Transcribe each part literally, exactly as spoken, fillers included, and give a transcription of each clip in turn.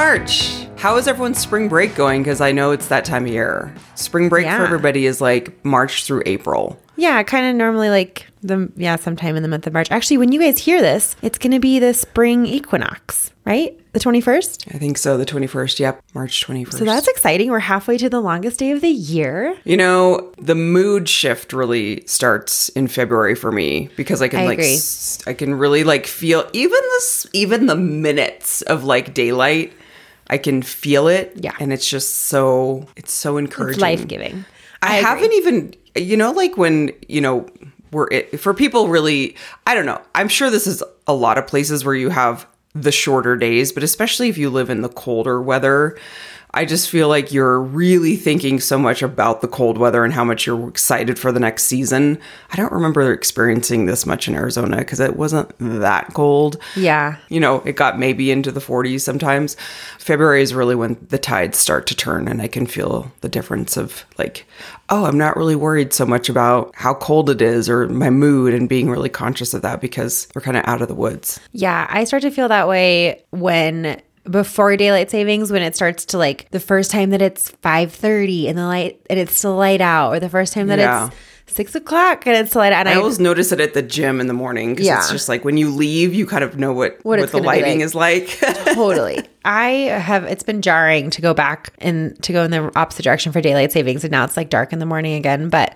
March. How is everyone's spring break going? Because I know it's that time of year. Spring break Yeah. for everybody is like March through April. Yeah, kind of normally like the yeah, sometime in the month of March. Actually, when you guys hear this, it's going to be the spring equinox, right? The twenty-first? I think so. The twenty-first. Yep. March twenty-first. So that's exciting. We're halfway to the longest day of the year. You know, the mood shift really starts in February for me because I can I like agree. s- I can really like feel even this even the minutes of like daylight. I can feel it. Yeah. And it's just so it's so It's encouraging. life-giving. I, agree. haven't even, you know, like when, you know, we're, it, for people really, I don't know. I'm sure this is a lot of places where you have the shorter days, but especially if you live in the colder weather, I just feel like you're really thinking so much about the cold weather and how much you're excited for the next season. I don't remember experiencing this much in Arizona because it wasn't that cold. Yeah. You know, it got maybe into the forties sometimes. February is really when the tides start to turn and I can feel the difference of like, oh, I'm not really worried so much about how cold it is or my mood and being really conscious of that because we're kind of out of the woods. Yeah, I start to feel that way when before daylight savings, when it starts to like the first time that it's five thirty and the light and it's still light out, or the first time that Yeah. it's six o'clock and it's still light out. And I I, always notice it at the gym in the morning because Yeah. it's just like when you leave, you kind of know what, What what, it's the gonna be lighting like. is like. Totally. I have, it's been jarring to go back and to go in the opposite direction for daylight savings. And now it's like dark in the morning again. But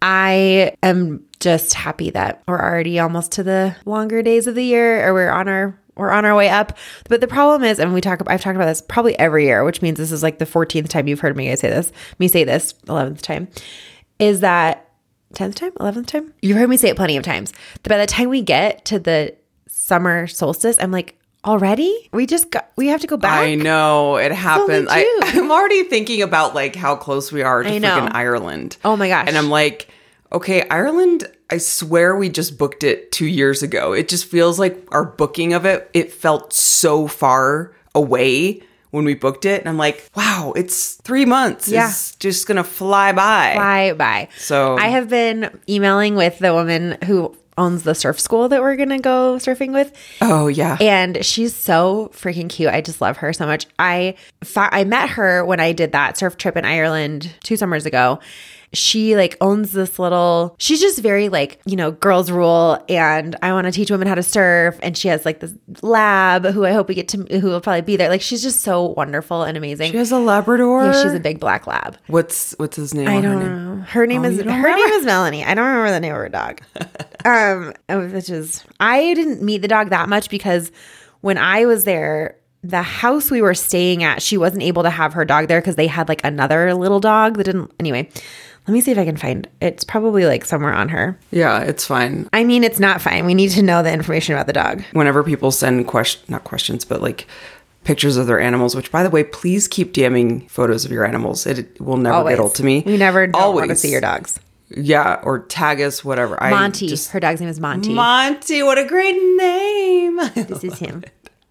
I am just happy that we're already almost to the longer days of the year, or we're on our, we're on our way up. But the problem is, and we talk, I've talked about this probably every year, which means this is like the fourteenth time you've heard me guys say this, me say this, eleventh time, is that tenth time, eleventh time? You've heard me say it plenty of times. But by the time we get to the summer solstice, I'm like, already? We just got, we have to go back? I know it happened. only I, June. I'm already thinking about like how close we are to I know. freaking Ireland. Oh my gosh. And I'm like, okay, Ireland, I swear we just booked it two years ago. It just feels like our booking of it, it felt so far away when we booked it. And I'm like, wow, it's three months. Yeah. It's just going to fly by. Bye bye. So- I have been emailing with the woman who owns the surf school that we're going to go surfing with. Oh, yeah. And she's so freaking cute. I just love her so much. I fa- I met her when I did that surf trip in Ireland two summers ago. She like owns this little, she's just very like, you know, girls rule and I want to teach women how to surf. And she has like this lab who I hope we get to, who will probably be there. Like she's just so wonderful and amazing. She has a Labrador. Yeah, she's a big black lab. What's what's his name? I or her don't name? know. Her name Oh, is you her don't name remember? is Melanie. I don't remember the name of her dog. um, oh, which is I didn't meet the dog that much because when I was there, the house we were staying at, she wasn't able to have her dog there because they had like another little dog that didn't. Anyway, let me see if I can find. It's probably like somewhere on her. Yeah, it's fine. I mean, it's not fine. We need to know the information about the dog. Whenever people send question, not questions, but like pictures of their animals, which by the way, please keep DMing photos of your animals. It will never Always. get old to me. We never don't Always. want to see your dogs. Yeah, or tag us, whatever. Monty. I just, Her dog's name is Monty. Monty, what a great name. This is him.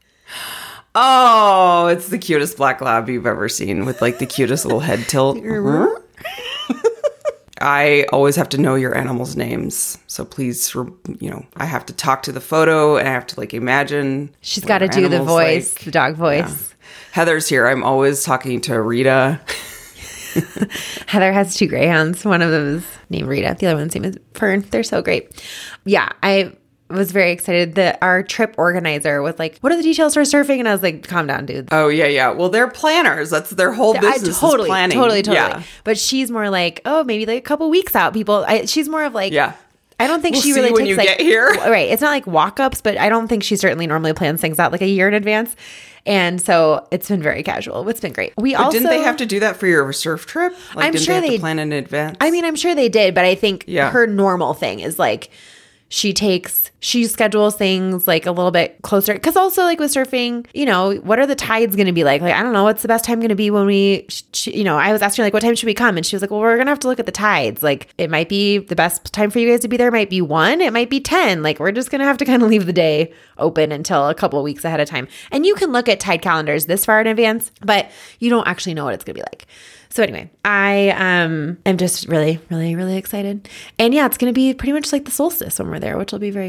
Oh, it's the cutest black lab you've ever seen with like the cutest little head tilt. Mhm. I always have to know your animals' names. So please, you know, I have to talk to the photo and I have to like imagine. She's what got to our do the animal's voice, like. the dog voice. Heather's here. I'm always talking to Rita. Heather has two greyhounds. One of them is named Rita. The other one's name is Fern. They're so great. Yeah, I was very excited that our trip organizer was like, what are the details for surfing? And I was like, calm down, dude. Oh, yeah, yeah. Well, they're planners. That's their whole I business totally, is planning. totally, totally. Yeah. But she's more like, oh, maybe like a couple weeks out, people. I, she's more of like, Yeah. I don't think We'll she see really when takes you like, get here. Right. It's not like walk-ups, but I don't think she certainly normally plans things out like a year in advance. And so it's been very casual. It's been great. We But also didn't they have to do that for your surf trip? Like, I'm didn't sure they have they- to plan in advance? I mean, I'm sure they did, but I think Yeah. her normal thing is like she takes, she schedules things like a little bit closer. Cause also like with surfing, you know, what are the tides going to be like? Like, I don't know, what's the best time going to be when we, she, you know, I was asking her like, what time should we come? And she was like, well, we're going to have to look at the tides. Like it might be the best time for you guys to be there. Might be one, it might be ten. Like we're just going to have to kind of leave the day open until a couple of weeks ahead of time. And you can look at tide calendars this far in advance, but you don't actually know what it's going to be like. So anyway, I um am just really, really, really excited. And yeah, it's going to be pretty much like the solstice when we're there, which will be very cool.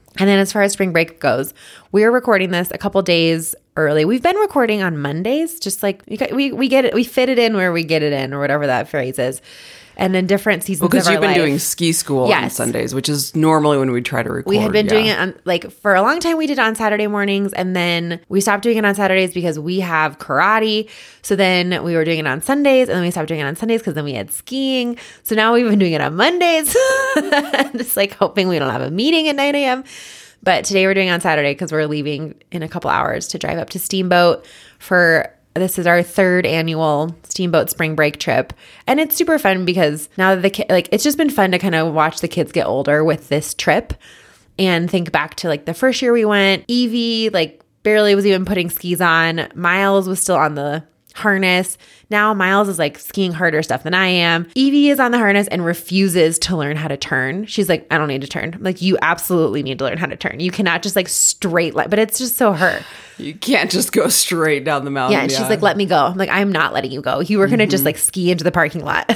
And then as far as spring break goes, we're recording this a couple days early. We've been recording on Mondays, just like we we, we get it, we fit it in where we get it in, or whatever that phrase is. And in different seasons because of our you've been life, doing ski school Yes. on Sundays, which is normally when we try to record. we had been yeah. doing it on, like, for a long time we did it on Saturday mornings, and then we stopped doing it on Saturdays because we have karate. So then we were doing it on Sundays, and then we stopped doing it on Sundays because then we had skiing. So now we've been doing it on Mondays, just like hoping we don't have a meeting at nine a.m. But today we're doing it on Saturday because we're leaving in a couple hours to drive up to Steamboat for, this is our third annual Steamboat spring break trip. And it's super fun because now that the kid, like, it's just been fun to kind of watch the kids get older with this trip and think back to like the first year we went. Evie, like, barely was even putting skis on. Miles was still on the harness. Now Miles is like skiing harder stuff than I am. Evie is on the harness and refuses to learn how to turn. She's like, I don't need to turn. I'm like, you absolutely need to learn how to turn. You cannot just like straight line, but it's just so her. You can't just go straight down the mountain. Yeah, and she's like, let me go. I'm like, I'm not letting you go. You were going to Mm-hmm. just like ski into the parking lot.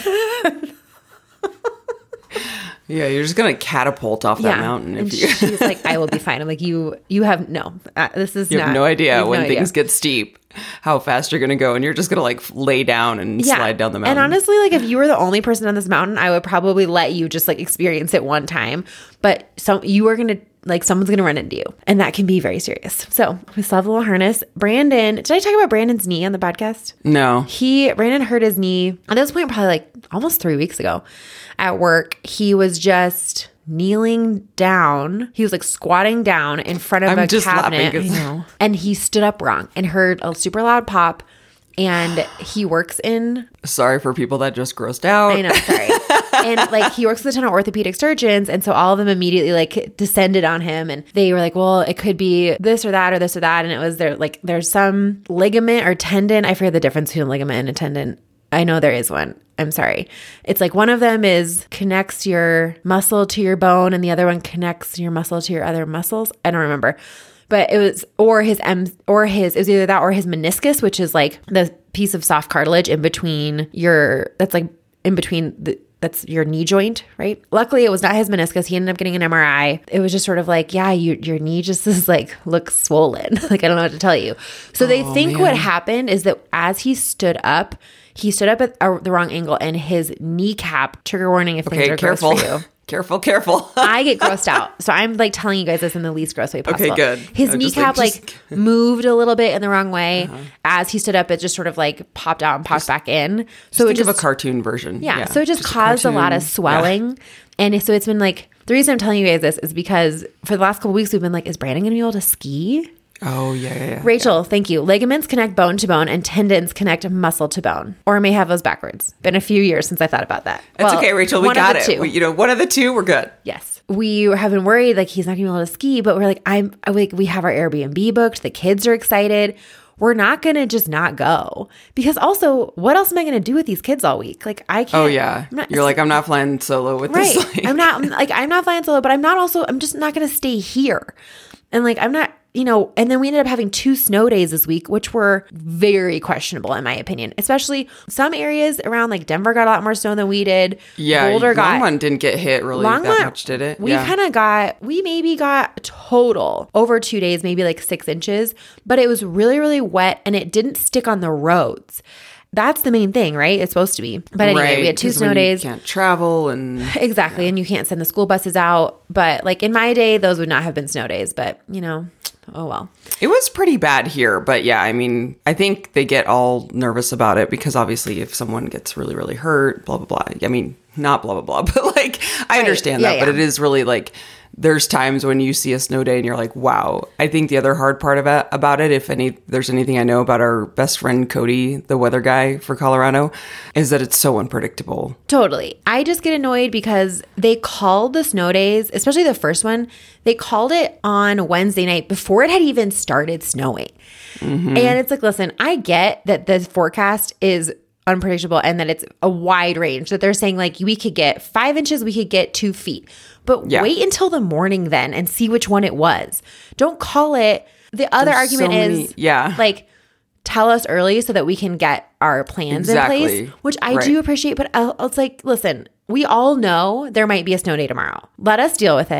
Yeah, you're just gonna catapult off that mountain and if you. she's like, I will be fine. I'm like, you you have no. Uh, this is You not. have no idea have when no things idea. get steep, how fast you're gonna go, and you're just gonna like lay down and slide down the mountain. And honestly, like, if you were the only person on this mountain, I would probably let you just like experience it one time. But some you are gonna like someone's gonna run into you, and that can be very serious. So we still have a little harness. Brandon, did I talk about Brandon's knee on the podcast? no, He Brandon hurt his knee at this point probably like almost three weeks ago at work. He was just kneeling down. He was like squatting down in front of I'm a just cabinet. laughing 'cause- I know. And he stood up wrong and heard a super loud pop. And he works in, sorry for people that just grossed out. I know, sorry. And like he works with a ton of orthopedic surgeons. And so all of them immediately like descended on him. And they were like, well, it could be this or that or this or that. And it was there, like, there's some ligament or tendon. I forget the difference between a ligament and a tendon. I know there is one. I'm sorry. It's like one of them is connects your muscle to your bone and the other one connects your muscle to your other muscles. I don't remember. But it was, or his M, or his, it was either that or his meniscus, which is like the piece of soft cartilage in between your, that's like in between the, that's your knee joint, right? Luckily, it was not his meniscus. He ended up getting an M R I. It was just sort of like, yeah, you, your knee just is like, looks swollen. Like, I don't know what to tell you. So they Oh, think man. what happened is that as he stood up, he stood up at a, the wrong angle and his kneecap, trigger warning if things Okay, are careful. gross for you. Careful, careful. I get grossed out. So I'm like telling you guys this in the least gross way possible. Okay, good. His I'm just kneecap like, like, just- moved a little bit in the wrong way. As he stood up, it just sort of like popped out and popped back in. So it Think just of a cartoon version. yeah, so it just, a caused a, lot cartoon. of swelling. And so it's been like, the reason I'm telling you guys this is because for the last couple weeks we've been like, is Brandon gonna be able to ski? Oh yeah, yeah, yeah. Rachel, thank you. Ligaments connect bone to bone and tendons connect muscle to bone. Or I may have those backwards. Been a few years since I thought about that. It's Well, okay, Rachel. We one of got the it. two. We, you know, one of the two, we're good. Yes. We have been worried like he's not gonna be able to ski, but we're like, I'm like, we have our Airbnb booked. The kids are excited. We're not gonna just not go. Because also, what else am I gonna do with these kids all week? Like I can't Oh yeah. I'm not- You're like, I'm not flying solo with right. this. Like, I'm not I'm, like I'm not flying solo, but I'm not also I'm just not gonna stay here. And like I'm not, you know, and then we ended up having two snow days this week, which were very questionable in my opinion. Especially some areas around like Denver got a lot more snow than we did. yeah. Boulder got Longmont didn't get hit really that Longmont, much, did it? We yeah. kind of got, we maybe got total over two days, maybe like six inches, but it was really, really wet and it didn't stick on the roads. That's the main thing, right? It's supposed to be. But anyway, right, we had two 'cause snow when days. You can't travel and Exactly. And you can't send the school buses out. But like in my day, those would not have been snow days. But, you know, oh well. it was pretty bad here. But yeah, I mean, I think they get all nervous about it because obviously if someone gets really, really hurt, blah, blah, blah. I mean, not blah, blah, blah, but like, I understand Yeah, that. But yeah. it is really like, there's times when you see a snow day and you're like, wow. I think the other hard part about, about it, if any, there's anything I know about our best friend, Cody, the weather guy for Colorado, is that it's so unpredictable. Totally. I just get annoyed because they called the snow days, especially the first one, they called it on Wednesday night before it had even started snowing. Mm-hmm. And it's like, listen, I get that the forecast is unpredictable and that it's a wide range, that they're saying like we could get five inches, we could get two feet. But Yeah. wait until the morning then and see which one it was. Don't call it. The other There's argument so many- is yeah. like, tell us early so that we can get our plans Exactly. in place, which I Right. do appreciate. But I'll, it's like, listen, we all know there might be a snow day tomorrow. Let us deal with it.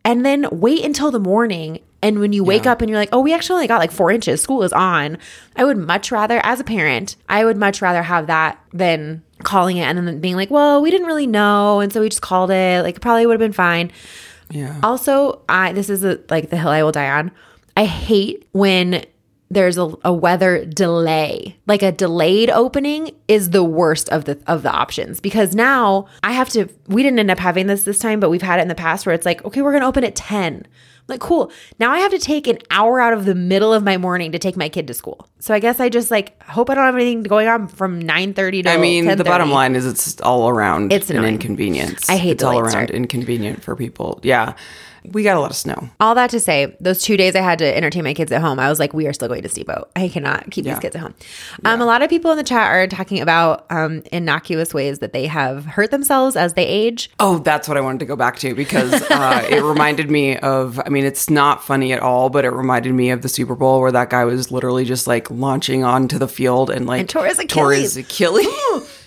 and then wait until the morning. And when you wake Yeah. up and you're like, oh, we actually only got like four inches. School is on. I would much rather, as a parent, I would much rather have that than calling it and then being like, well, we didn't really know. And so we just called it. Like, it probably would have been fine. Yeah. Also, I this is a, like the hill I will die on. I hate when there's a, a weather delay. Like a delayed opening is the worst of the of the options, because now I have to, we didn't end up having this this time, but we've had it in the past where it's like, okay, we're going to open at ten. Like, cool. Now I have to take an hour out of the middle of my morning to take my kid to school. So I guess I just like hope I don't have anything going on from nine thirty to I mean, ten thirty. the bottom line is it's all around It's an annoying. inconvenience. I hate it's the all late around start. inconvenient for people. Yeah. We got a lot of snow. All that to say, those two days I had to entertain my kids at home, I was like, we are still going to Steamboat. I cannot keep Yeah. these kids at home. Um, a lot of people in the chat are talking about um, innocuous ways that they have hurt themselves as they age. Oh, that's what I wanted to go back to because uh, it reminded me of, I mean, it's not funny at all, but it reminded me of the Super Bowl where that guy was literally just like launching onto the field and like And tore his tore his Achilles. Achilles.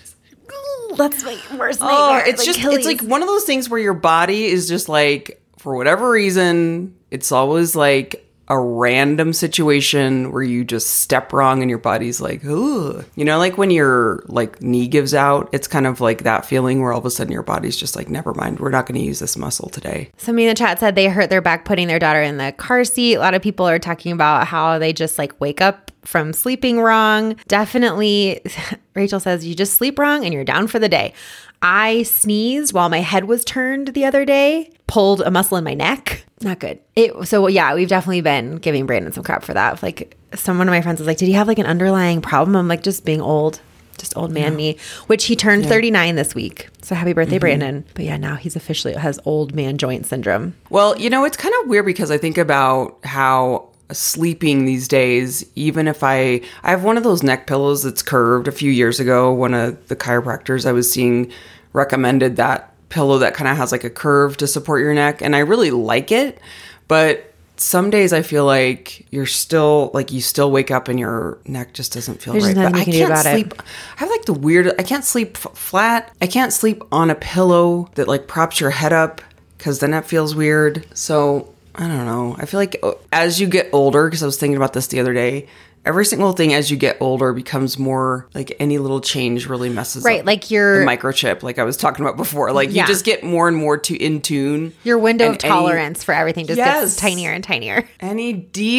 That's my worst nightmare. Oh, it's Like just, Achilles. it's like one of those things where your body is just like, for whatever reason, it's always like a random situation where you just step wrong and your body's like, ooh. You know, like when your like knee gives out, it's kind of like that feeling where all of a sudden your body's just like, never mind, we're not going to use this muscle today. Somebody in the chat said they hurt their back putting their daughter in the car seat. A lot of people are talking about how they just like wake up from sleeping wrong. Definitely, Rachel says you just sleep wrong and you're down for the day. I sneezed while my head was turned the other day, pulled a muscle in my neck. Not good. It so yeah, we've definitely been giving Brandon some crap for that. Like, some one of my friends was like, "Did he have like an underlying problem?" I'm like, just being old. Just old man yeah. me, which he turned yeah. thirty-nine this week. So happy birthday, mm-hmm. Brandon. But yeah, now he's officially has old man joint syndrome. Well, you know, it's kind of weird because I think about how sleeping these days, even if I, I have one of those neck pillows that's curved. A few years ago, one of the chiropractors I was seeing recommended that pillow that kind of has like a curve to support your neck. And I really like it. But some days I feel like you're still like you still wake up and your neck just doesn't feel There's right. nothing But you I can can't do about sleep. it. I have like the weird. I can't sleep f- flat. I can't sleep on a pillow that like props your head up because then that feels weird. So I don't know. I feel like as you get older, because I was thinking about this the other day. Every single thing as you get older becomes more like any little change really messes right, up. Like your the microchip, like I was talking about before. Like yeah. you just get more and more to in tune. Your window of and tolerance any, for everything just yes, gets tinier and tinier. Any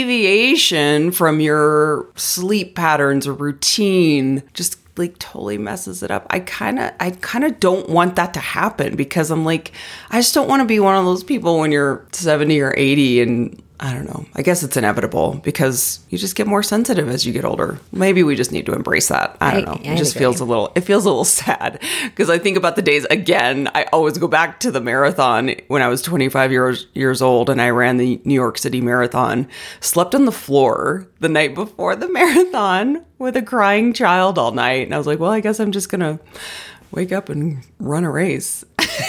deviation from your sleep patterns or routine just like totally messes it up. I kind of I kind of don't want that to happen because I'm like, I just don't want to be one of those people when you're seventy or eighty and I don't know. I guess it's inevitable because you just get more sensitive as you get older. Maybe we just need to embrace that. I don't know. I, I it just agree. feels a little, it feels a little sad because I think about the days again. I always go back to the marathon when I was twenty-five years, years old and I ran the New York City Marathon, slept on the floor the night before the marathon with a crying child all night. And I was like, well, I guess I'm just going to wake up and run a race.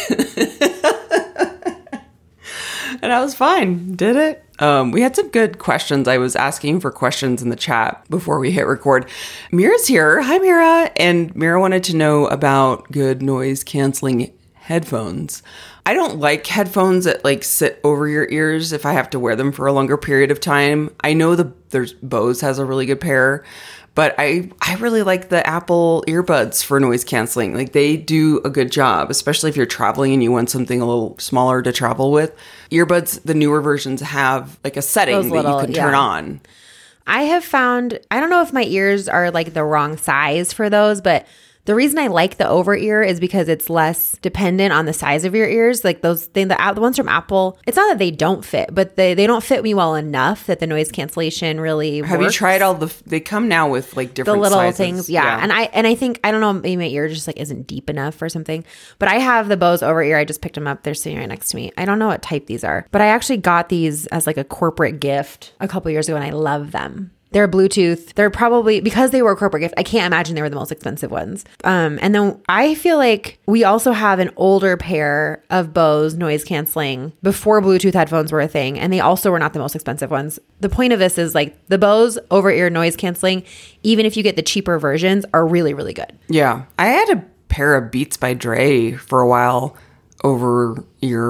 And I was fine. Did it? Um, we had some good questions. I was asking for questions in the chat before we hit record. Mira's here. Hi, Mira. And Mira wanted to know about good noise canceling headphones. I don't like headphones that like sit over your ears if I have to wear them for a longer period of time. I know the there's Bose has a really good pair. But I, I really like the Apple earbuds for noise canceling. Like they do a good job, especially if you're traveling and you want something a little smaller to travel with. Earbuds, the newer versions have like a setting Those that little, you can turn yeah. on. I have found, I don't know if my ears are like the wrong size for those, but the reason I like the over ear is because it's less dependent on the size of your ears. Like those things, the, the ones from Apple, it's not that they don't fit, but they, they don't fit me well enough that the noise cancellation really Have works. you tried all the, they come now with like different the little sizes. things. Yeah. yeah. And I, and I think, I don't know, maybe my ear just like isn't deep enough or something, but I have the Bose over ear. I just picked them up. They're sitting right next to me. I don't know what type these are, but I actually got these as like a corporate gift a couple years ago and I love them. They're Bluetooth. They're probably, because they were a corporate gift, I can't imagine they were the most expensive ones. Um, and then I feel like we also have an older pair of Bose noise canceling before Bluetooth headphones were a thing. And they also were not the most expensive ones. The point of this is like the Bose over-ear noise canceling, even if you get the cheaper versions, are really, really good. Yeah. I had a pair of Beats by Dre for a while over ear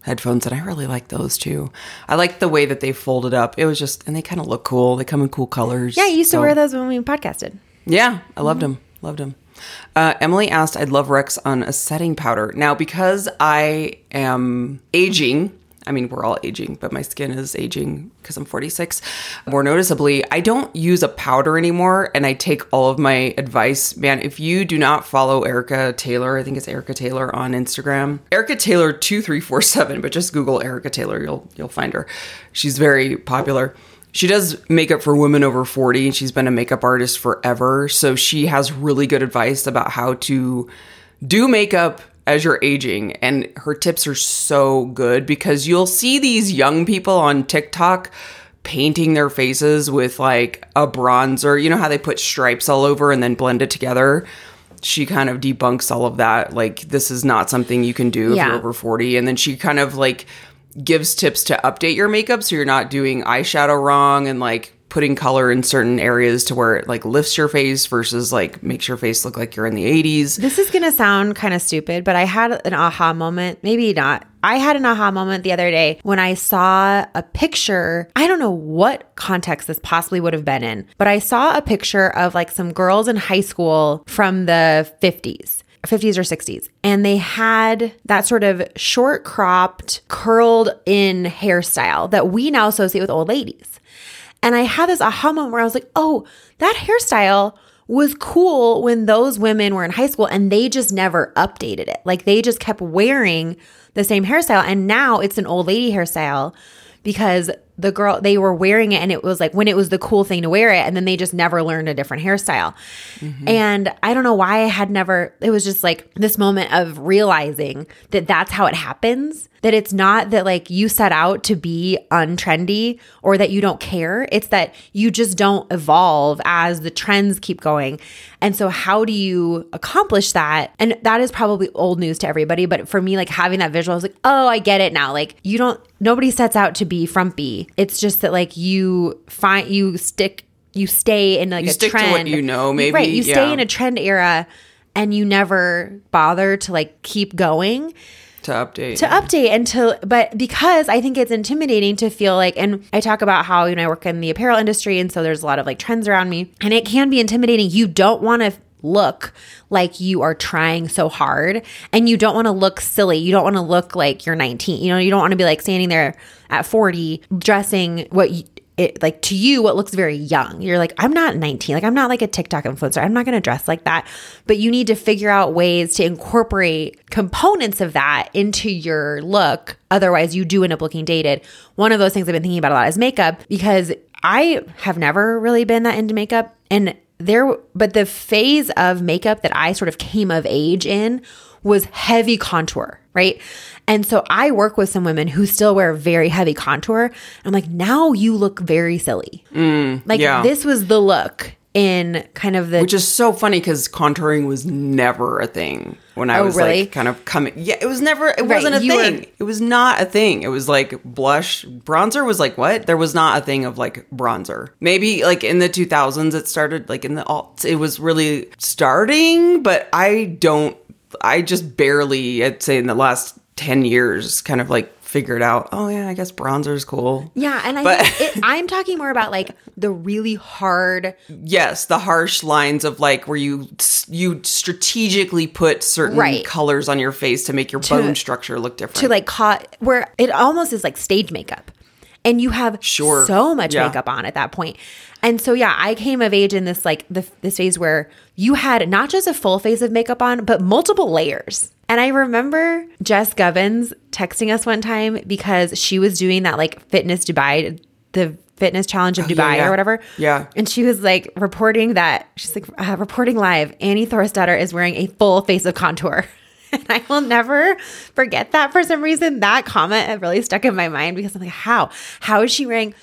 headphones, and I really like those too. I like the way that they folded up. It was just, and they kind of look cool. They come in cool colors. Yeah, I used so, to wear those when we podcasted. Yeah, I loved mm-hmm. them. Loved them. Uh, Emily asked, I'd love Rex on a setting powder. Now, because I am aging, I mean, we're all aging, but my skin is aging because I'm forty-six. More noticeably, I don't use a powder anymore, and I take all of my advice. Man, if you do not follow Erica Taylor, I think it's Erica Taylor on Instagram, Erica Taylor two three four seven, but just Google Erica Taylor, you'll you'll find her. She's very popular. She does makeup for women over forty, and she's been a makeup artist forever. So she has really good advice about how to do makeup as you're aging. And her tips are so good because you'll see these young people on TikTok painting their faces with like a bronzer. You know how they put stripes all over and then blend it together? She kind of debunks all of that. Like, this is not something you can do yeah. if you're over forty. And then she kind of like gives tips to update your makeup so you're not doing eyeshadow wrong and like putting color in certain areas to where it like lifts your face versus like makes your face look like you're in the eighties. This is going to sound kind of stupid, but I had an aha moment. Maybe not. I had an aha moment the other day when I saw a picture. I don't know what context this possibly would have been in, but I saw a picture of like some girls in high school from the fifties. fifties or sixties. And they had that sort of short cropped, curled in hairstyle that we now associate with old ladies. And I had this aha moment where I was like, oh, that hairstyle was cool when those women were in high school and they just never updated it. Like they just kept wearing the same hairstyle. And now it's an old lady hairstyle because the girl, they were wearing it and it was like when it was the cool thing to wear it. And then they just never learned a different hairstyle. Mm-hmm. And I don't know why I had never, it was just like this moment of realizing that that's how it happens. That it's not that like you set out to be untrendy or that you don't care. It's that you just don't evolve as the trends keep going. And so how do you accomplish that? And that is probably old news to everybody. But for me, like having that visual, I was like, oh, I get it now. Like you don't, nobody sets out to be frumpy. It's just that like you find, you stick, you stay in like you a stick trend. To what you know, maybe. Right. You yeah. stay in a trend era and you never bother to like keep going. To update. To update and to, but because I think it's intimidating to feel like, and I talk about how, you know, I work in the apparel industry. And so there's a lot of like trends around me and it can be intimidating. You don't want to look like you are trying so hard and you don't want to look silly. You don't want to look like you're nineteen. You know, you don't want to be like standing there at forty dressing what you, it like to you what looks very young. You're like, I'm not nineteen. Like I'm not like a TikTok influencer. I'm not going to dress like that. But you need to figure out ways to incorporate components of that into your look. Otherwise, you do end up looking dated. One of those things I've been thinking about a lot is makeup because I have never really been that into makeup. And there, but the phase of makeup that I sort of came of age in was heavy contour, right? And so I work with some women who still wear very heavy contour. I'm like, now you look very silly. Mm, like yeah. This was the look in kind of the... Which is so funny because contouring was never a thing when I oh, was really? like kind of coming. Yeah, it was never, it right, wasn't a thing. Were... It was not a thing. It was like blush. Bronzer was like, what? There was not a thing of like bronzer. Maybe like in the two thousands it started like in the alt. It was really starting, but I don't, I just barely, I'd say in the last ten years kind of like figured out, oh yeah, I guess bronzer is cool. Yeah, and I but, think it, I'm talking more about like the really hard. Yes, the harsh lines of like where you you strategically put certain right. colors on your face to make your to, bone structure look different. To like caught where it almost is like stage makeup. And you have sure. so much yeah. makeup on at that point. And so, yeah, I came of age in this like the, this phase where you had not just a full face of makeup on, but multiple layers. And I remember Jess Gubbins texting us one time because she was doing that like fitness Dubai, the fitness challenge of oh, Dubai yeah, yeah. or whatever. Yeah. And she was like reporting that, she's like, uh, reporting live, Annie Thorsdottir is wearing a full face of contour. And I will never forget that for some reason. That comment really stuck in my mind because I'm like, how? How is she wearing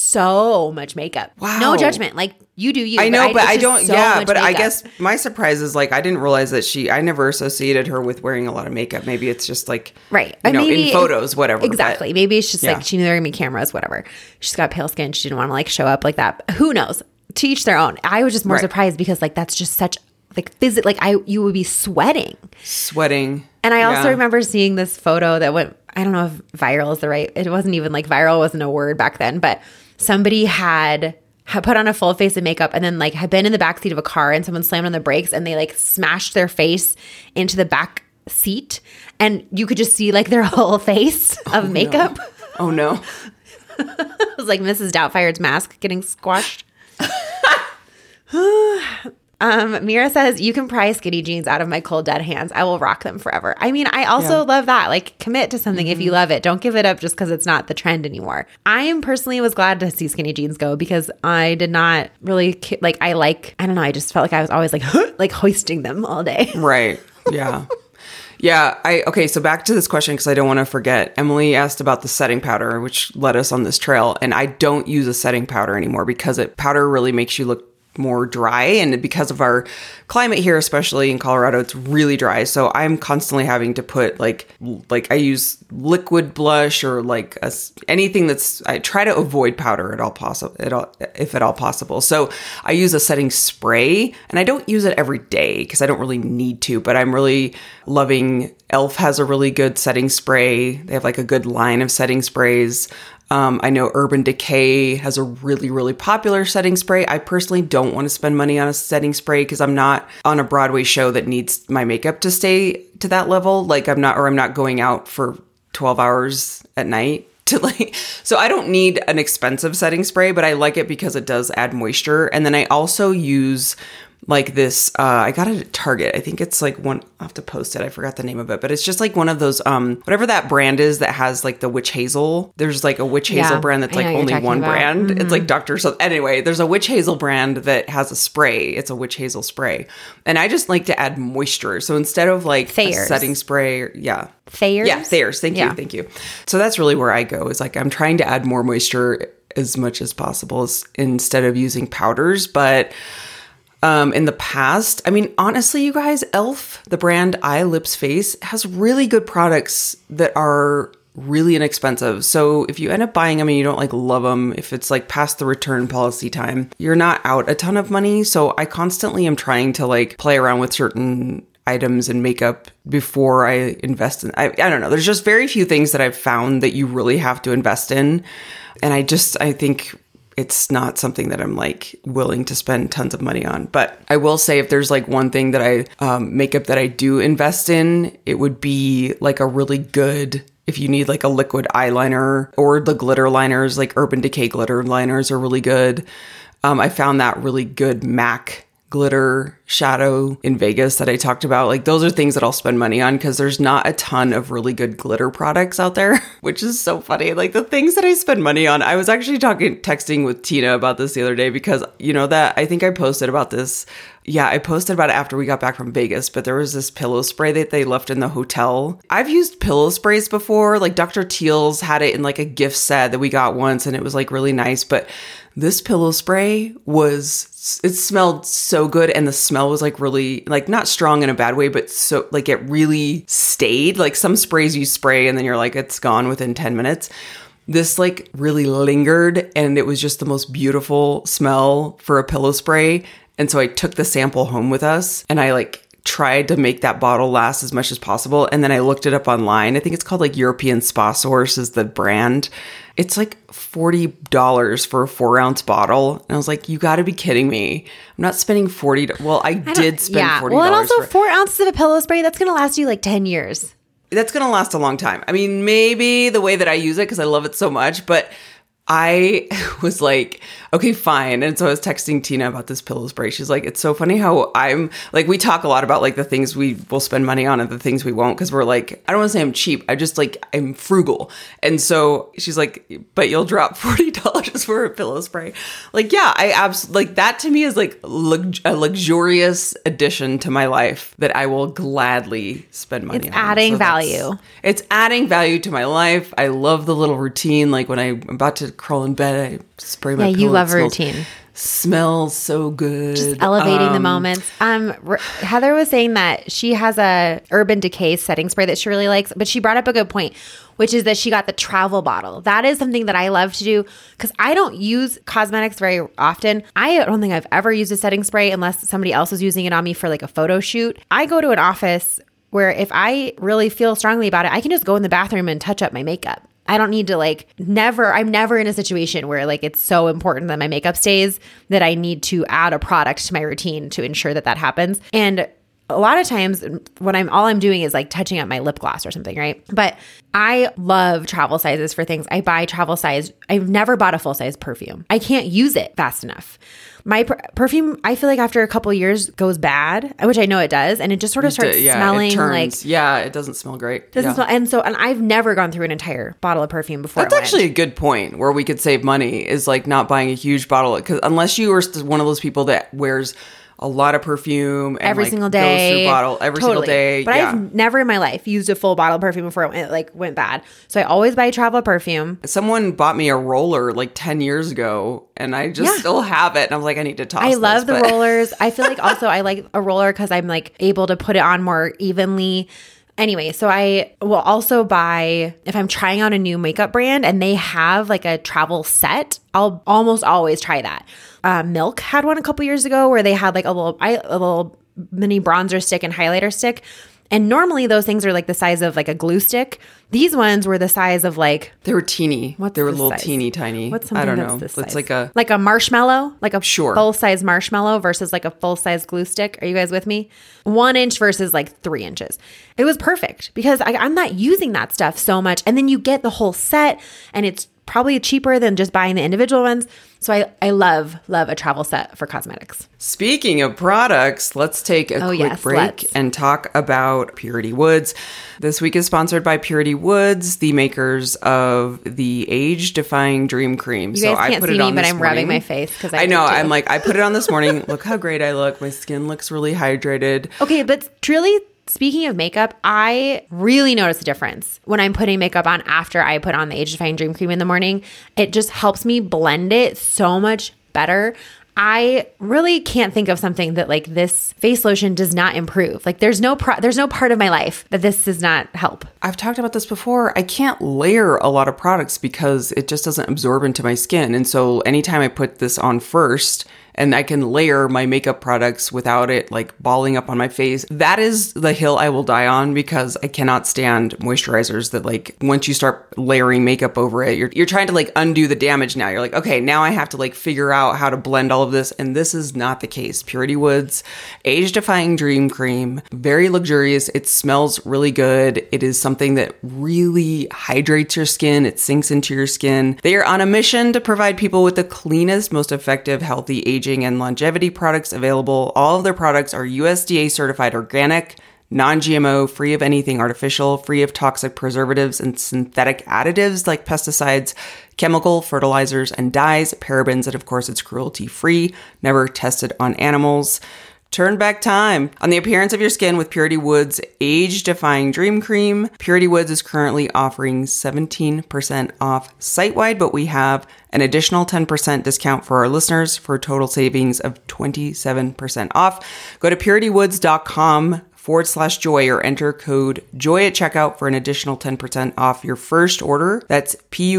so much makeup? Wow. No judgment. Like, you do you. I know, but, but I, I don't, so yeah, but makeup. I guess my surprise is like, I didn't realize that she, I never associated her with wearing a lot of makeup. Maybe it's just like, right. you know, maybe in photos, whatever. Exactly. But, maybe it's just yeah. like, she knew there were going to be cameras, whatever. She's got pale skin. She didn't want to like show up like that. Who knows? To each their own. I was just more right. surprised because like, that's just such like physical, like I, you would be sweating. Sweating. And I also yeah. remember seeing this photo that went I don't know if viral is the right, it wasn't even like viral wasn't a word back then, but somebody had had put on a full face of makeup and then like had been in the backseat of a car and someone slammed on the brakes and they like smashed their face into the back seat and you could just see like their whole face of oh, makeup. No. Oh no. It was like Missus Doubtfire's mask getting squashed. Um, Mira says, you can pry skinny jeans out of my cold dead hands. I will rock them forever. I mean, I also yeah. love that. Like, commit to something mm-hmm. if you love it. Don't give it up just because it's not the trend anymore. I am personally was glad to see skinny jeans go because I did not really, like, I like, I don't know, I just felt like I was always like, like hoisting them all day. Right. Yeah. Yeah. I okay. So back to this question because I don't want to forget. Emily asked about the setting powder, which led us on this trail. And I don't use a setting powder anymore because it powder really makes you look more dry, and because of our climate here, especially in Colorado, it's really dry, so I'm constantly having to put like like I use liquid blush or like a, anything that's, I try to avoid powder at all possible at all, if at all possible. So I use a setting spray, and I don't use it every day because I don't really need to, but I'm really loving e l f has a really good setting spray. They have like a good line of setting sprays. Um, I know Urban Decay has a really, really popular setting spray. I personally don't want to spend money on a setting spray because I'm not on a Broadway show that needs my makeup to stay to that level. Like I'm not, or I'm not going out for twelve hours at night to like, so I don't need an expensive setting spray, but I like it because it does add moisture. And then I also use like this, uh, I got it at Target. I think it's like one, I'll have to post it. I forgot the name of it, but it's just like one of those, um, whatever that brand is that has like the witch hazel. There's like a witch hazel yeah, brand that's like only one about. brand. Mm-hmm. It's like Doctor So anyway, there's a witch hazel brand that has a spray. It's a witch hazel spray. And I just like to add moisture. So instead of like Thayer's. a setting spray, yeah. Thayer's? Yeah, Thayer's. Thank yeah. you. Thank you. So that's really where I go, is like I'm trying to add more moisture as much as possible as, instead of using powders. But Um, in the past, I mean, honestly, you guys, e l f, the brand Eye Lips Face, has really good products that are really inexpensive. So if you end up buying them and you don't like love them, if it's like past the return policy time, you're not out a ton of money. So I constantly am trying to like play around with certain items and makeup before I invest in. I, I don't know. There's just very few things that I've found that you really have to invest in. And I just, I think it's not something that I'm like willing to spend tons of money on. But I will say if there's like one thing that I, um, makeup that I do invest in, it would be like a really good, if you need like a liquid eyeliner, or the glitter liners, like Urban Decay glitter liners are really good. Um, I found that really good MAC glitter shadow in Vegas that I talked about. Like those are things that I'll spend money on because there's not a ton of really good glitter products out there, which is so funny. Like the things that I spend money on, I was actually talking, texting with Tina about this the other day because you know that I think I posted about this. Yeah, I posted about it after we got back from Vegas, but there was this pillow spray that they left in the hotel. I've used pillow sprays before, like Doctor Teal's had it in like a gift set that we got once and it was like really nice, but this pillow spray was, it smelled so good, and the smell was like really, like not strong in a bad way, but so like it really stayed. Like some sprays you spray and then you're like, it's gone within ten minutes. This like really lingered, and it was just the most beautiful smell for a pillow spray. And so I took the sample home with us and I like tried to make that bottle last as much as possible. And then I looked it up online. I think it's called like European Spa Source is the brand. It's like forty dollars for a four ounce bottle. And I was like, you got to be kidding me. I'm not spending forty dollars. Well, I, I did spend yeah. forty dollars. Well, and also for four ounces of a pillow spray, that's going to last you like ten years. That's going to last a long time. I mean, maybe the way that I use it because I love it so much, but I was like, okay, fine. And so I was texting Tina about this pillow spray. She's like, it's so funny how I'm like, we talk a lot about like the things we will spend money on and the things we won't. Cause we're like, I don't want to say I'm cheap. I just like, I'm frugal. And so she's like, but you'll drop forty dollars for a pillow spray. Like, yeah, I absolutely, like that to me is like lux- a luxurious addition to my life that I will gladly spend money it's on. It's adding so value. It's adding value to my life. I love the little routine. Like when I'm about to crawl in bed, I spray my yeah, pillow. You love it smells, routine. Smells so good. Just elevating um, the moments. Um, R- Heather was saying that she has a Urban Decay setting spray that she really likes, but she brought up a good point, which is that she got the travel bottle. That is something that I love to do because I don't use cosmetics very often. I don't think I've ever used a setting spray unless somebody else was using it on me for like a photo shoot. I go to an office where if I really feel strongly about it, I can just go in the bathroom and touch up my makeup. I don't need to like never, I'm never in a situation where like it's so important that my makeup stays that I need to add a product to my routine to ensure that that happens. And a lot of times when I'm, all I'm doing is like touching up my lip gloss or something, right? But I love travel sizes for things. I buy travel size. I've never bought a full size perfume. I can't use it fast enough. My per- perfume, I feel like after a couple of years goes bad, which I know it does. And it just sort of starts yeah, smelling it turns. like, yeah, it doesn't smell great. doesn't yeah. smell. And so, and I've never gone through an entire bottle of perfume before. That's actually a good point where we could save money is like not buying a huge bottle. Because unless you are one of those people that wears a lot of perfume and every like single day, goes through bottle every totally. single day. But yeah. I've never in my life used a full bottle of perfume before it like went bad. So I always buy travel perfume. Someone bought me a roller like ten years ago and I just Yeah. still have it. And I'm like, I need to toss I love this, the but- rollers. I feel like also I like a roller because I'm like able to put it on more evenly. Anyway, so I will also buy, if I'm trying out a new makeup brand and they have like a travel set, I'll almost always try that. Uh, Milk had one a couple years ago where they had like a little, I, a little mini bronzer stick and highlighter stick. And normally those things are like the size of like a glue stick. These ones were the size of like, They were teeny. What's they were the little size? teeny tiny. what's something I don't that's know. this It's size? like a like a marshmallow, like a Sure. full size marshmallow versus like a full size glue stick. Are you guys with me? One inch versus like three inches. It was perfect because I, I'm not using that stuff so much. And then you get the whole set and it's probably cheaper than just buying the individual ones. So I, I love, love a travel set for cosmetics. Speaking of products, let's take a Oh, quick yes, break let's. and talk about Purity Woods. This week is sponsored by Purity Woods, the makers of the age-defying Dream Cream. You guys so I can't put see it on me, but this I'm rubbing morning. my face because I, I know. did too. I'm like, I put it on this morning. Look how great I look. My skin looks really hydrated. Okay, but truly, speaking of makeup, I really notice a difference when I'm putting makeup on after I put on the Age Defying Dream Cream in the morning. It just helps me blend it so much better. I really can't think of something that like this face lotion does not improve. Like there's no pro- there's no part of my life that this does not help. I've talked about this before. I can't layer a lot of products because it just doesn't absorb into my skin. And so anytime I put this on first and I can layer my makeup products without it like balling up on my face, that is the hill I will die on because I cannot stand moisturizers that like once you start layering makeup over it, you're you're trying to like undo the damage now. You're like, okay, now I have to like figure out how to blend all of this. And this is not the case. Purity Woods Age Defying Dream Cream, very luxurious. It smells really good. It is something that really hydrates your skin. It sinks into your skin. They are on a mission to provide people with the cleanest, most effective, healthy aging and longevity products available. All of their products are U S D A certified organic, non-G M O, free of anything artificial, free of toxic preservatives and synthetic additives like pesticides, chemical fertilizers, and dyes, parabens, and of course it's cruelty-free, never tested on animals. Turn back time on the appearance of your skin with Purity Woods Age Defying Dream Cream. Purity Woods is currently offering seventeen percent off site-wide, but we have an additional ten percent discount for our listeners for a total savings of twenty-seven percent off. Go to puritywoods.com forward slash joy or enter code joy at checkout for an additional ten percent off your first order. That's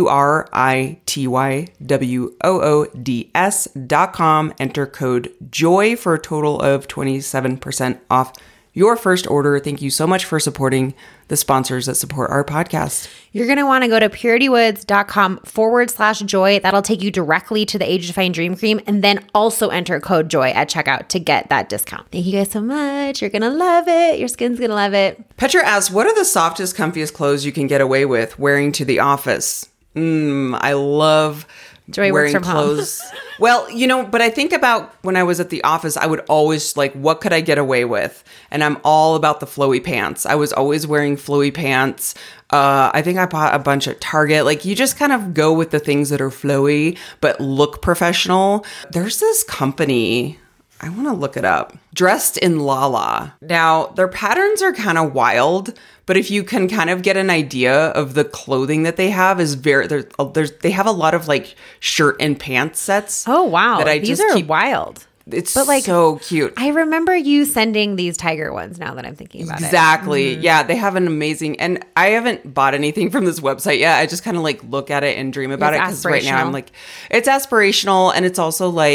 P-U-R-I-T-Y-W-O-O-D-S dot com. Enter code joy for a total of twenty-seven percent off your first order. Thank you so much for supporting the sponsors that support our podcast. You're going to want to go to puritywoods.com forward slash joy. That'll take you directly to the Age Defying Dream Cream and then also enter code joy at checkout to get that discount. Thank you guys so much. You're going to love it. Your skin's going to love it. Petra asks, what are the softest, comfiest clothes you can get away with wearing to the office? Mm, I love Joy wearing works from home. clothes. Well, you know, but I think about when I was at the office, I would always like, what could I get away with? And I'm all about the flowy pants. I was always wearing flowy pants. Uh, I think I bought a bunch at Target. Like you just kind of go with the things that are flowy, but look professional. There's this company, I want to look it up. Dressed in Lala. Now, their patterns are kind of wild, but if you can kind of get an idea of the clothing that they have is very, there's, there's they have a lot of like shirt and pants sets. Oh, wow. That I These just are keep, wild. It's But, like, so cute. I remember you sending these tiger ones now that I'm thinking about Exactly. it. Mm. Yeah, they have an amazing, and I haven't bought anything from this website yet. I just kind of like look at it and dream about It's it because right now aspirational. I'm like, it's aspirational and it's also like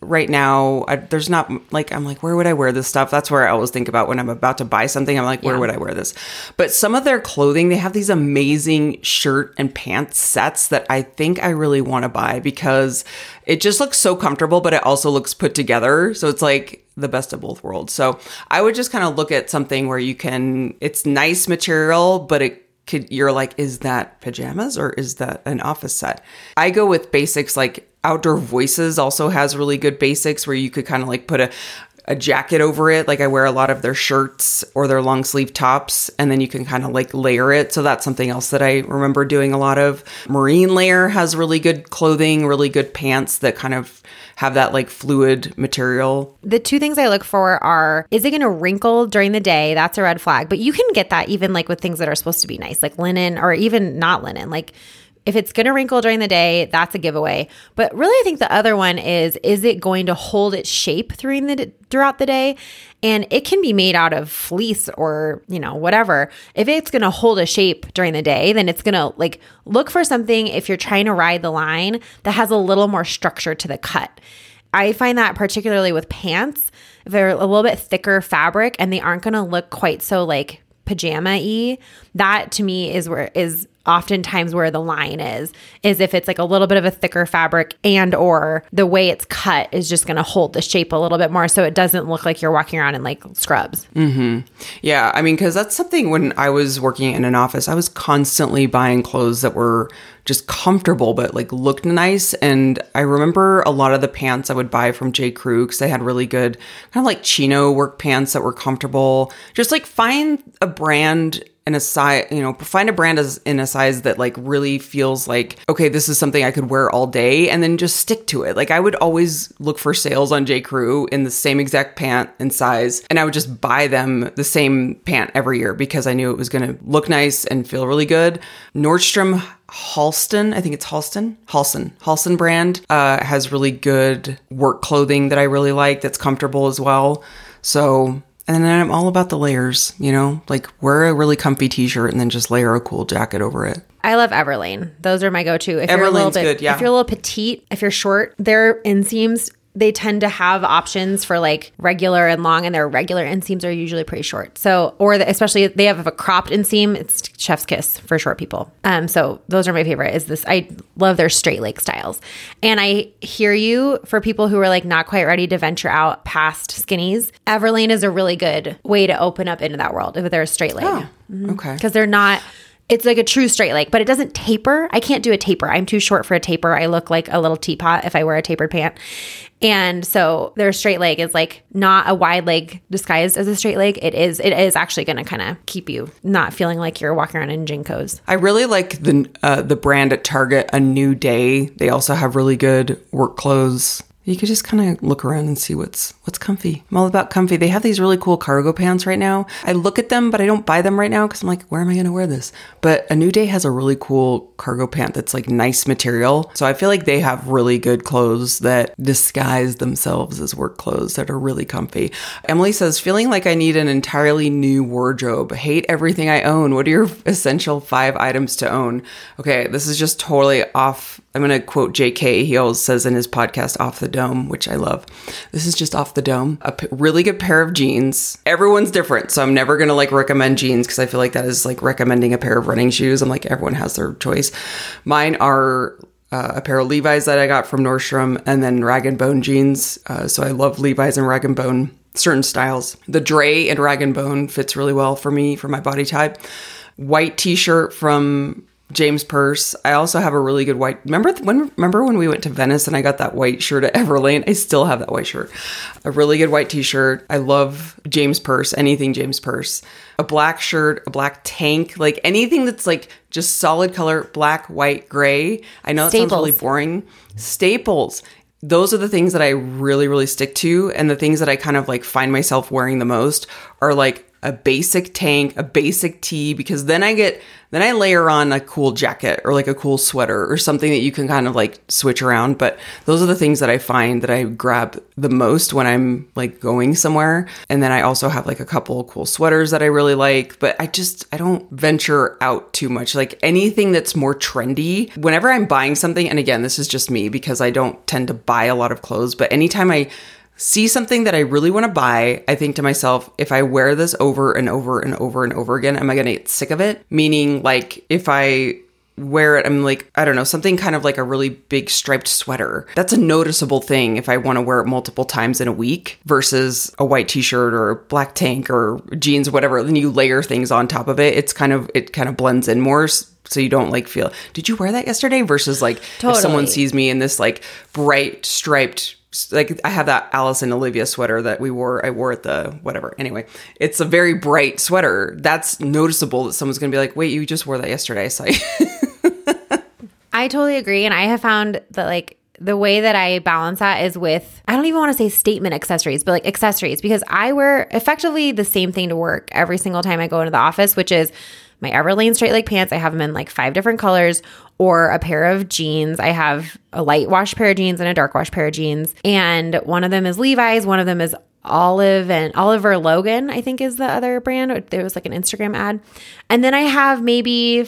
right now, I, there's not like, I'm like, where would I wear this stuff? That's where I always think about when I'm about to buy something. I'm like, where Yeah. would I wear this? But some of their clothing, they have these amazing shirt and pants sets that I think I really want to buy because it just looks so comfortable, but it also looks put together. So it's like the best of both worlds. So I would just kind of look at something where you can, it's nice material, but it could, you're like, is that pajamas or is that an office set? I go with basics. Like Outdoor Voices also has really good basics where you could kind of like put a, a jacket over it. Like I wear a lot of their shirts or their long sleeve tops, and then you can kind of like layer it. So that's something else that I remember doing a lot of. Marine Layer has really good clothing, really good pants that kind of have that like fluid material. The two things I look for are, is it going to wrinkle during the day? That's a red flag. But you can get that even like with things that are supposed to be nice, like linen or even not linen. Like if it's going to wrinkle during the day, that's a giveaway. But really, I think the other one is, is it going to hold its shape throughout the, throughout the day? And it can be made out of fleece or, you know, whatever. If it's going to hold a shape during the day, then it's going to like look for something, if you're trying to ride the line, that has a little more structure to the cut. I find that particularly with pants, if they're a little bit thicker fabric and they aren't going to look quite so like pajama-y, that to me is where is oftentimes where the line is, is if it's like a little bit of a thicker fabric and or the way it's cut is just going to hold the shape a little bit more so it doesn't look like you're walking around in like scrubs. Mm-hmm. Yeah, I mean, because that's something when I was working in an office, I was constantly buying clothes that were just comfortable but like looked nice. And I remember a lot of the pants I would buy from J. Crew because they had really good kind of like chino work pants that were comfortable. Just like find a brand in a size, you know, find a brand as in a size that like really feels like, okay, this is something I could wear all day, and then just stick to it. Like I would always look for sales on J. Crew in the same exact pant and size, and I would just buy them the same pant every year because I knew it was going to look nice and feel really good. Nordstrom Halston, I think it's Halston, Halston, Halston brand uh, has really good work clothing that I really like that's comfortable as well. So... And then I'm all about the layers, you know, like wear a really comfy t-shirt and then just layer a cool jacket over it. I love Everlane. Those are my go-to. If you're a little Everlane's bit, good, yeah. If you're a little petite, if you're short, their inseams, they tend to have options for like regular and long, and their regular inseams are usually pretty short. So, or the, especially if they have a cropped inseam, it's chef's kiss for short people. Um, so those are my favorite. Is this? I love their straight leg styles, and I hear you for people who are like not quite ready to venture out past skinnies. Everlane is a really good way to open up into that world if they're a straight leg. Oh, okay. Because they're not. It's like a true straight leg, but it doesn't taper. I can't do a taper. I'm too short for a taper. I look like a little teapot if I wear a tapered pant. And so their straight leg is like not a wide leg disguised as a straight leg. It is it is actually going to kind of keep you not feeling like you're walking around in Jinkos. I really like the uh, the brand at Target, A New Day. They also have really good work clothes. You could just kind of look around and see what's what's comfy. I'm all about comfy. They have these really cool cargo pants right now. I look at them, but I don't buy them right now because I'm like, where am I going to wear this? But A New Day has a really cool cargo pant that's like nice material. So I feel like they have really good clothes that disguise themselves as work clothes that are really comfy. Emily says, feeling like I need an entirely new wardrobe. Hate everything I own. What are your essential five items to own? Okay, this is just totally off. I'm going to quote J K. He always says in his podcast, Off the Dome, which I love. This is just off the dome. A p- really good pair of jeans. Everyone's different, so I'm never going to like recommend jeans because I feel like that is like recommending a pair of running shoes. I'm like, everyone has their choice. Mine are uh, a pair of Levi's that I got from Nordstrom, and then Rag and Bone jeans. Uh, so I love Levi's and Rag and Bone, certain styles. The Dre and Rag and Bone fits really well for me, for my body type. White t-shirt from James Purse. I also have a really good white. Remember when? Remember when we went to Venice and I got that white shirt at Everlane? I still have that white shirt. A really good white t-shirt. I love James Purse. Anything James Purse. A black shirt. A black tank. Like anything that's like just solid color. Black, white, gray. I know it sounds really boring. Staples. Those are the things that I really, really stick to, and the things that I kind of like find myself wearing the most are like a basic tank, a basic tee, because then I get, then I layer on a cool jacket or like a cool sweater or something that you can kind of like switch around. But those are the things that I find that I grab the most when I'm like going somewhere. And then I also have like a couple of cool sweaters that I really like, but I just, I don't venture out too much. Like anything that's more trendy, whenever I'm buying something, and again, this is just me because I don't tend to buy a lot of clothes, but anytime I see something that I really want to buy, I think to myself, if I wear this over and over and over and over again, am I going to get sick of it? Meaning like if I wear it, I'm like, I don't know, something kind of like a really big striped sweater. That's a noticeable thing if I want to wear it multiple times in a week versus a white t-shirt or a black tank or jeans, whatever. Then you layer things on top of it. It's kind of, it kind of blends in more. So you don't like feel, did you wear that yesterday? Versus like totally. If someone sees me in this like bright striped, like I have that Alice and Olivia sweater that we wore, I wore at the whatever. Anyway, it's a very bright sweater. That's noticeable that someone's going to be like, wait, you just wore that yesterday. I saw you. I totally agree. And I have found that like the way that I balance that is with, I don't even want to say statement accessories, but like accessories, because I wear effectively the same thing to work every single time I go into the office, which is my Everlane straight leg pants. I have them in like five different colors, or a pair of jeans. I have a light wash pair of jeans and a dark wash pair of jeans. And one of them is Levi's. One of them is Olive and Oliver Logan, I think is the other brand. There was like an Instagram ad. And then I have maybe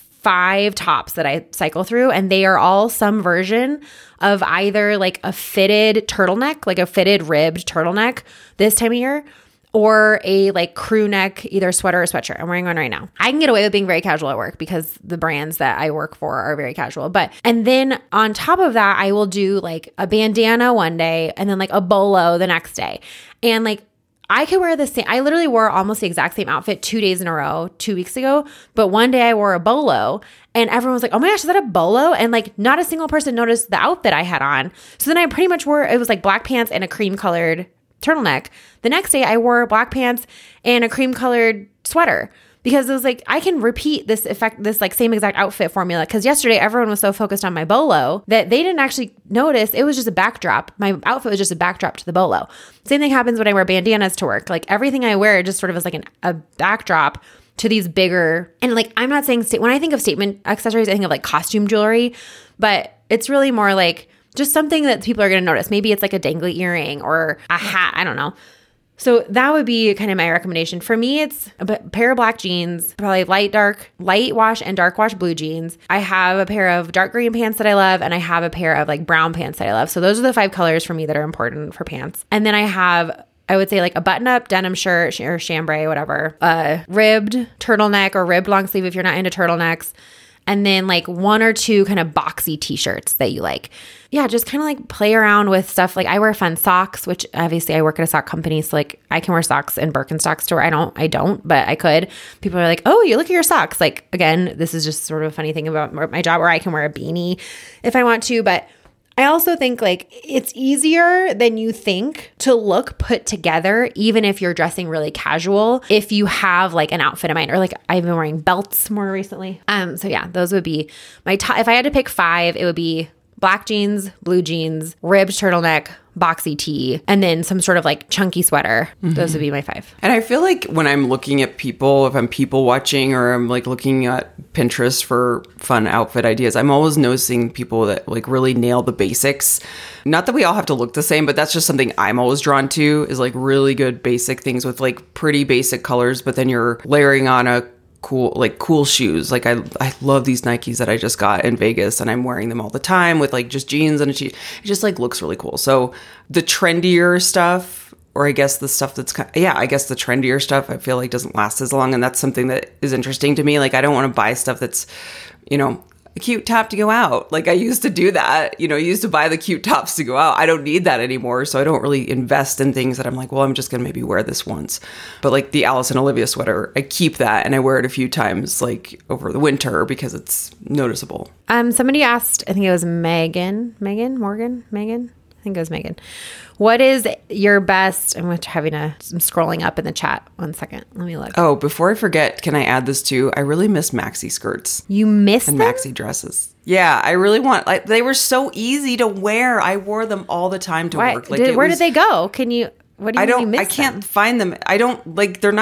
five tops that I cycle through, and they are all some version of either like a fitted turtleneck, like a fitted ribbed turtleneck this time of year, or a like crew neck, either sweater or sweatshirt. I'm wearing one right now. I can get away with being very casual at work because the brands that I work for are very casual. But, and then on top of that, I will do like a bandana one day and then like a bolo the next day. And like, I could wear the same, I literally wore almost the exact same outfit two days in a row, two weeks ago. But one day I wore a bolo and everyone was like, oh my gosh, is that a bolo? And like not a single person noticed the outfit I had on. So then I pretty much wore, it was like black pants and a cream colored turtleneck. The next day I wore black pants and a cream colored sweater because it was like, I can repeat this effect, this like same exact outfit formula. Cause yesterday everyone was so focused on my bolo that they didn't actually notice. It was just a backdrop. My outfit was just a backdrop to the bolo. Same thing happens when I wear bandanas to work. Like everything I wear just sort of is like an, a backdrop to these bigger, and like, I'm not saying, sta- when I think of statement accessories, I think of like costume jewelry, but it's really more like just something that people are going to notice. Maybe it's like a dangly earring or a hat. I don't know. So that would be kind of my recommendation. For me, it's a pair of black jeans, probably light, dark, light wash and dark wash blue jeans. I have a pair of dark green pants that I love, and I have a pair of like brown pants that I love. So those are the five colors for me that are important for pants. And then I have, I would say like a button-up denim shirt or chambray, whatever, a ribbed turtleneck or ribbed long sleeve if you're not into turtlenecks. And then like one or two kind of boxy t-shirts that you like. Yeah, just kind of like play around with stuff. Like I wear fun socks, which obviously I work at a sock company. So like I can wear socks in Birkenstocks to where I don't, I don't, but I could. People are like, oh, you look at your socks. Like, again, this is just sort of a funny thing about my job where I can wear a beanie if I want to. But I also think like it's easier than you think to look put together, even if you're dressing really casual, if you have like an outfit in mind, or like I've been wearing belts more recently. Um, so yeah, those would be my top. If I had to pick five, it would be black jeans, blue jeans, ribbed turtleneck, boxy tee, and then some sort of like chunky sweater. Mm-hmm. Those would be my five. And I feel like when I'm looking at people, if I'm people watching or I'm like looking at Pinterest for fun outfit ideas, I'm always noticing people that like really nail the basics. Not that we all have to look the same, but that's just something I'm always drawn to, is like really good basic things with like pretty basic colors, but then you're layering on a cool, like cool shoes. Like I, I love these Nikes that I just got in Vegas, and I'm wearing them all the time with like just jeans and a jeans. It just like looks really cool. So the trendier stuff, or I guess the stuff that's kind of, yeah, I guess the trendier stuff I feel like doesn't last as long. And that's something that is interesting to me. Like I don't want to buy stuff that's, you know, a cute top to go out. Like I used to do that, you know, I used to buy the cute tops to go out. I don't need that anymore. So I don't really invest in things that I'm like, well, I'm just going to maybe wear this once. But like the Alice and Olivia sweater, I keep that and I wear it a few times like over the winter because it's noticeable. Um, somebody asked, I think it was Megan, Megan, Morgan, Megan. I think it was Megan. What is your best? I'm having a. I'm scrolling up in the chat. One second. Let me look. Oh, before I forget, can I add this too? I really miss maxi skirts. You miss and them? Maxi dresses. Yeah, I really want. Like, they were so easy to wear. I wore them all the time to Why, work. Like, did, where was, did they go? Can you? What do you I mean don't. you miss I can't them? find them. I don't like. They're not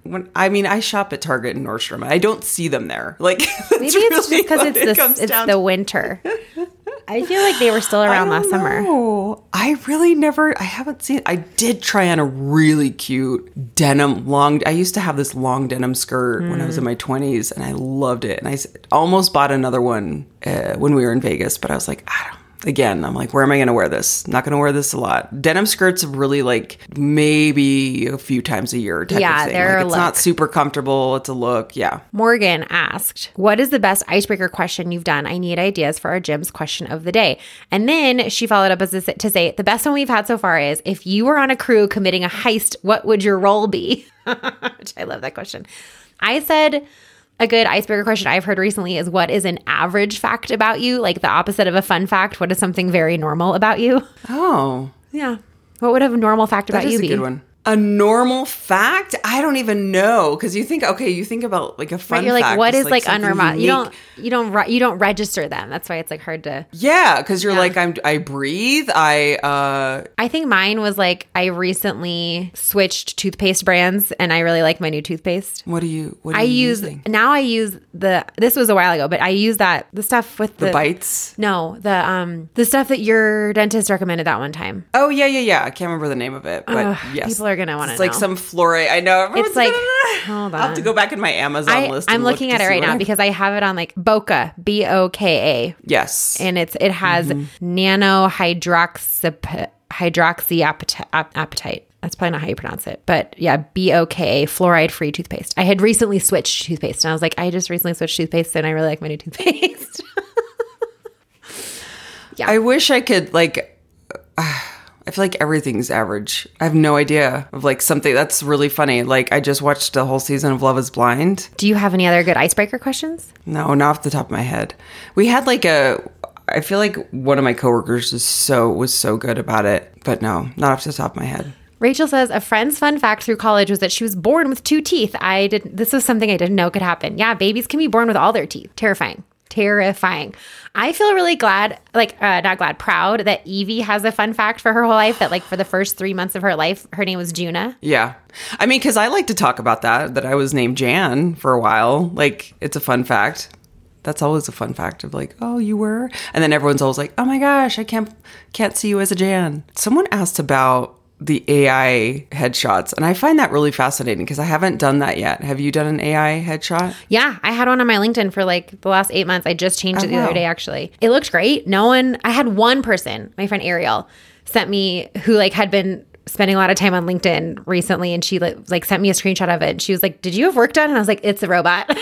when I mean, I shop at Target and Nordstrom. I don't see them there. Like, Maybe it's really just because what it's it the comes it's down the to. winter. I feel like they were still around last summer. Oh, I really never. I haven't seen. I did try on a really cute denim long. I used to have this long denim skirt mm. when I was in my twenties, and I loved it. And I s- almost bought another one uh, when we were in Vegas, but I was like, I don't. Again, I'm like, where am I going to wear this? Not going to wear this a lot. Denim skirts are really like maybe a few times a year type yeah, of thing. they're Like, a it's look. not super comfortable. It's a look. Yeah. Morgan asked, what is the best icebreaker question you've done? I need ideas for our gym's question of the day. And then she followed up as to to say, the best one we've had so far is, if you were on a crew committing a heist, what would your role be? Which I love that question. I said, a good icebreaker question I've heard recently is, what is an average fact about you? Like the opposite of a fun fact. What is something very normal about you? Oh. Yeah. What would a normal fact about That is you a be? good one. A normal fact? I don't even know, because you think, okay, you think about like a fun Right, you're like, fact. what it's is like, something unnormal? You unique. don't, you don't, re- you don't register them. That's why it's like hard to. Yeah, because you're Yeah. like, I'm. I breathe. I. uh I think mine was like, I recently switched toothpaste brands, and I really like my new toothpaste. What do you? What are I you use using? now. I use the. This was a while ago, but I use that the stuff with the, The bites. No, the um the stuff that your dentist recommended that one time. Oh yeah, yeah, yeah. I can't remember the name of it, but Ugh, yes, people are gonna wanna It's like know. some fluoride. I know. Everyone's It's like, gonna- hold I'll have to on. go back in my Amazon I, list. I'm and look looking to at it see right what now I- because I have it on like Boca, B O K A, yes, and it's it has nano hydroxy hydroxyapatite. That's probably not how you pronounce it, but yeah, B O K A, fluoride free toothpaste. I had recently switched toothpaste, and I was like, I just recently switched toothpaste, and I really like my new toothpaste. Yeah. I wish I could like. Uh, I feel like everything's average. I have no idea of like something that's really funny. Like I just watched the whole season of Love Is Blind. Do you have any other good icebreaker questions? No, not off the top of my head. We had like a. I feel like one of my coworkers is so was so good about it, but no, not off the top of my head. Rachel says, a friend's fun fact through college was that she was born with two teeth. I didn't. This was something I didn't know could happen. Yeah, babies can be born with all their teeth. Terrifying. Terrifying. I feel really glad, like, uh, not glad, proud that Evie has a fun fact for her whole life that, like, for the first three months of her life, her name was Juna. Yeah. I mean, because I like to talk about that, that I was named Jan for a while. Like, it's a fun fact. That's always a fun fact of like, oh, you were? And then everyone's always like, oh my gosh, I can't can't see you as a Jan. Someone asked about the A I headshots, and I find that really fascinating because I haven't done that yet. Have you done an A I headshot? Yeah, I had one on my LinkedIn for like the last eight months. I just changed Oh, it the wow. other day, actually. It looked great. No one, I had one person, my friend Ariel, sent me who like had been spending a lot of time on LinkedIn recently, and she like, like sent me a screenshot of it. And she was like, did you have work done? And I was like, it's a robot.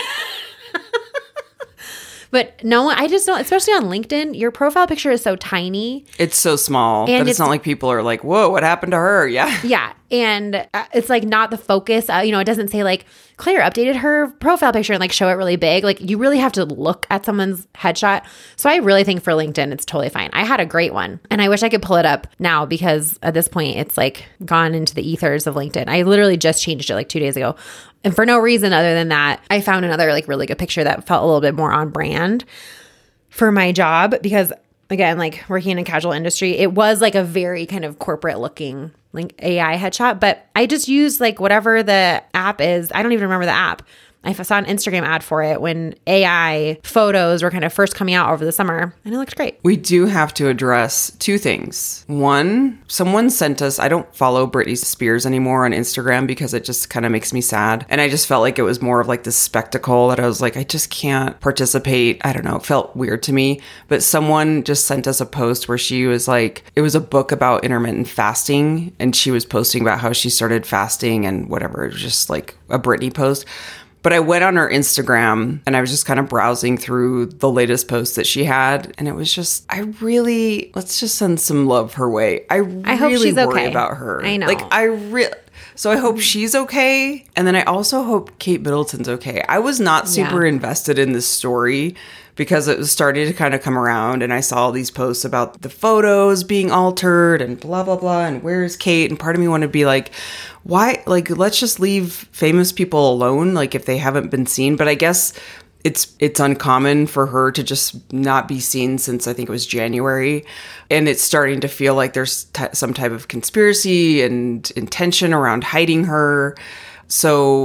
But no one, I just don't, especially on LinkedIn, your profile picture is so tiny. It's so small And that it's, it's- not like people are like, whoa, what happened to her? Yeah. Yeah. And uh, it's like not the focus. Uh, you know, it doesn't say like Claire updated her profile picture and like show it really big. Like you really have to look at someone's headshot. So I really think for LinkedIn, it's totally fine. I had a great one and I wish I could pull it up now because at this point it's like gone into the ethers of LinkedIn. I literally just changed it like two days ago. And for no reason other than that, I found another like really good picture that felt a little bit more on brand for my job because again, like working in a casual industry, it was like a very kind of corporate looking like A I headshot, but I just used like whatever the app is. I don't even remember the app. I saw an Instagram ad for it when A I photos were kind of first coming out over the summer and it looked great. We do have to address two things. One, someone sent us, I don't follow Britney Spears anymore on Instagram because it just kind of makes me sad. And I just felt like it was more of like this spectacle that I was like, I just can't participate. I don't know. It felt weird to me. But someone just sent us a post where she was like, it was a book about intermittent fasting. And she was posting about how she started fasting and whatever. It was just like a Britney post. But I went on her Instagram and I was just kind of browsing through the latest posts that she had. And it was just, I really, let's just send some love her way. I really I hope she's worry okay. about her. I know. Like, I really, so I hope she's okay. And then I also hope Kate Middleton's okay. I was not super Yeah. invested in this story because it was starting to kind of come around and I saw all these posts about the photos being altered and blah, blah, blah. And where's Kate? And part of me wanted to be like, why? Like, let's just leave famous people alone, like if they haven't been seen. But I guess it's it's uncommon for her to just not be seen since I think it was January. And it's starting to feel like there's t- some type of conspiracy and intention around hiding her. So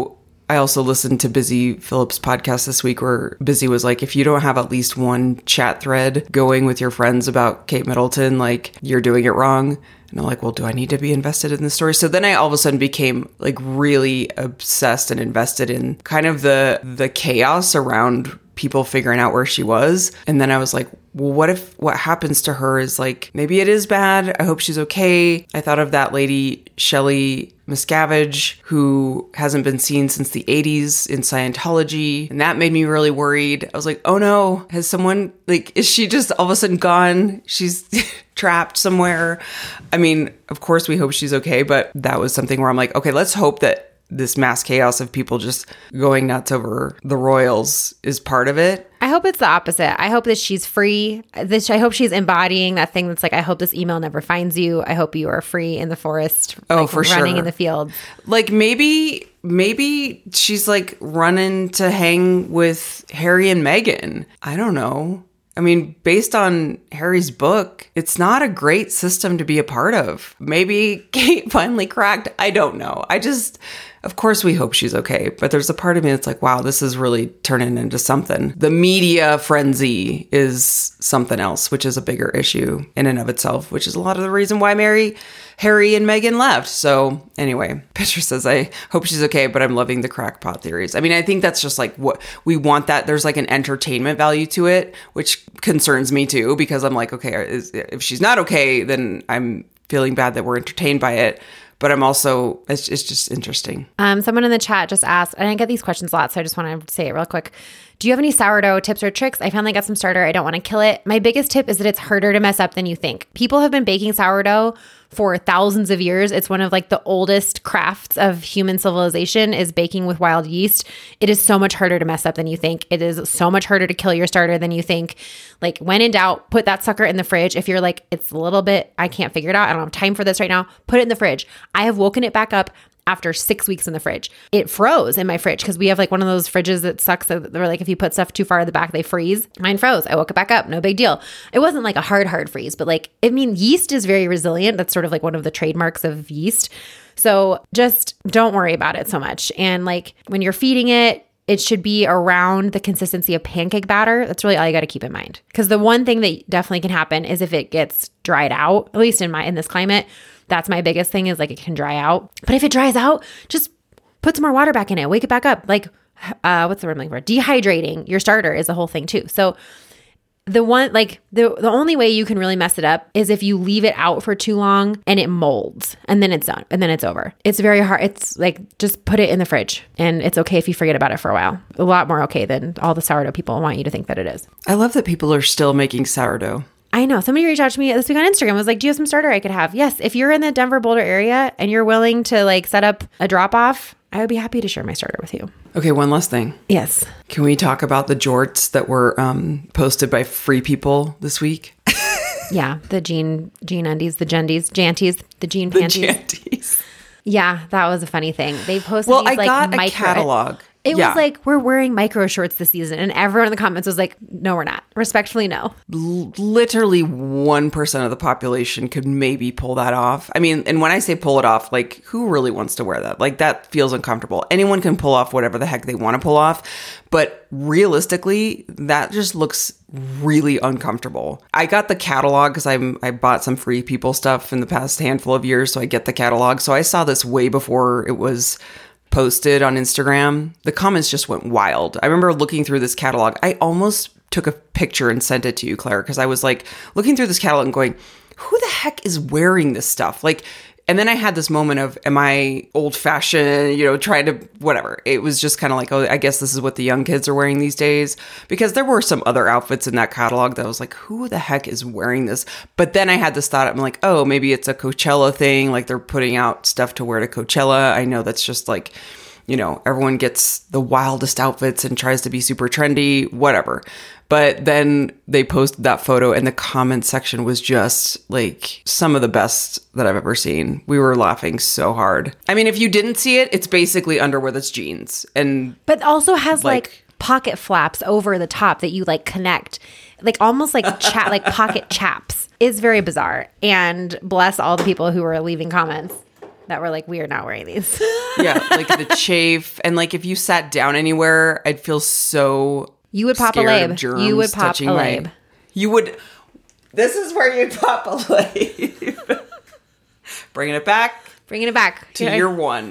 I also listened to Busy Phillips' podcast this week where Busy was like, if you don't have at least one chat thread going with your friends about Kate Middleton, like you're doing it wrong. And I'm like, well, do I need to be invested in this story? So then I all of a sudden became like really obsessed and invested in kind of the the chaos around people figuring out where she was. And then I was like, well, what if what happens to her is like, maybe it is bad. I hope she's okay. I thought of that lady, Shelley Miscavige, who hasn't been seen since the eighties in Scientology. And that made me really worried. I was like, oh no, has someone, like, is she just all of a sudden gone? She's trapped somewhere. I mean, of course we hope she's okay, but that was something where I'm like, okay, let's hope that this mass chaos of people just going nuts over the royals is part of it. I hope it's the opposite. I hope that she's free. This, I hope she's embodying that thing that's like, I hope this email never finds you. I hope you are free in the forest. Oh, like, for sure. Running in the field. Like maybe, maybe she's like running to hang with Harry and Meghan. I don't know. I mean, based on Harry's book, it's not a great system to be a part of. Maybe Kate finally cracked. I don't know. I just, of course we hope she's okay. But there's a part of me that's like, wow, this is really turning into something. The media frenzy is something else, which is a bigger issue in and of itself, which is a lot of the reason why Mary, Harry and Meghan left. So anyway, Petra says, I hope she's okay, but I'm loving the crackpot theories. I mean, I think that's just like what we want, that there's like an entertainment value to it, which concerns me too, because I'm like, okay, is, if she's not okay, then I'm feeling bad that we're entertained by it. But I'm also, it's, it's just interesting. Um, someone in the chat just asked, and I get these questions a lot, so I just want to say it real quick. Do you have any sourdough tips or tricks? I finally got some starter. I don't want to kill it. My biggest tip is that it's harder to mess up than you think. People have been baking sourdough for thousands of years. It's one of like the oldest crafts of human civilization is baking with wild yeast. It is so much harder to mess up than you think. It is so much harder to kill your starter than you think. Like when in doubt, put that sucker in the fridge. If you're like, it's a little bit, I can't figure it out. I don't have time for this right now. Put it in the fridge. I have woken it back up after six weeks in the fridge. It froze in my fridge because we have like one of those fridges that sucks. That they're like, if you put stuff too far in the back, they freeze. Mine froze. I woke it back up. No big deal. It wasn't like a hard, hard freeze, but like, I mean, yeast is very resilient. That's sort of like one of the trademarks of yeast. So just don't worry about it so much. And like when you're feeding it, it should be around the consistency of pancake batter. That's really all you got to keep in mind. Because the one thing that definitely can happen is if it gets dried out, at least in my in this climate, that's my biggest thing is like it can dry out. But if it dries out, just put some more water back in it. Wake it back up. Like, uh, what's the word I'm looking for? Dehydrating your starter is the whole thing too. So the one, like the, the only way you can really mess it up is if you leave it out for too long and it molds and then it's done and then it's over. It's very hard. It's like, just put it in the fridge and it's okay if you forget about it for a while. A lot more okay than all the sourdough people want you to think that it is. I love that people are still making sourdough. I know. Somebody reached out to me this week on Instagram. Was like, do you have some starter I could have? Yes. If you're in the Denver Boulder area and you're willing to like set up a drop off, I would be happy to share my starter with you. Okay. One last thing. Yes. Can we talk about the jorts that were um, posted by free people this week? Yeah. The jean, jean undies, the gendies, janties, the jean panties. The janties. Yeah. That was a funny thing. They posted well, these I like got micro- a catalog. It yeah. was like, we're wearing micro shorts this season. And everyone in the comments was like, no, we're not. Respectfully, no. L- literally one percent of the population could maybe pull that off. I mean, and when I say pull it off, like who really wants to wear that? Like that feels uncomfortable. Anyone can pull off whatever the heck they want to pull off. But realistically, that just looks really uncomfortable. I got the catalog because I'm I bought some free people stuff in the past handful of years. So I get the catalog. So I saw this way before it was posted on Instagram. The comments just went wild. I remember looking through this catalog. I almost took a picture and sent it to you, Claire, because I was like looking through this catalog and going, who the heck is wearing this stuff? Like, and then I had this moment of, am I old fashioned, you know, trying to, whatever. It was just kind of like, oh, I guess this is what the young kids are wearing these days. Because there were some other outfits in that catalog that I was like, who the heck is wearing this? But then I had this thought, I'm like, oh, maybe it's a Coachella thing. Like they're putting out stuff to wear to Coachella. I know that's just like, you know, everyone gets the wildest outfits and tries to be super trendy, whatever. But then they posted that photo and the comment section was just like some of the best that I've ever seen. We were laughing so hard. I mean, if you didn't see it, it's basically underwear that's jeans. And but also has like, like pocket flaps over the top that you like connect, like almost like chat, like pocket chaps. It's very bizarre. And bless all the people who are leaving comments that were like, we are not wearing these. Yeah, like the chafe. And like if you sat down anywhere, I'd feel so You would pop a scared of lab. germs You would pop touching a my- lab. You would. This is where you'd pop a lab. Bringing it back Bringing it back to year one.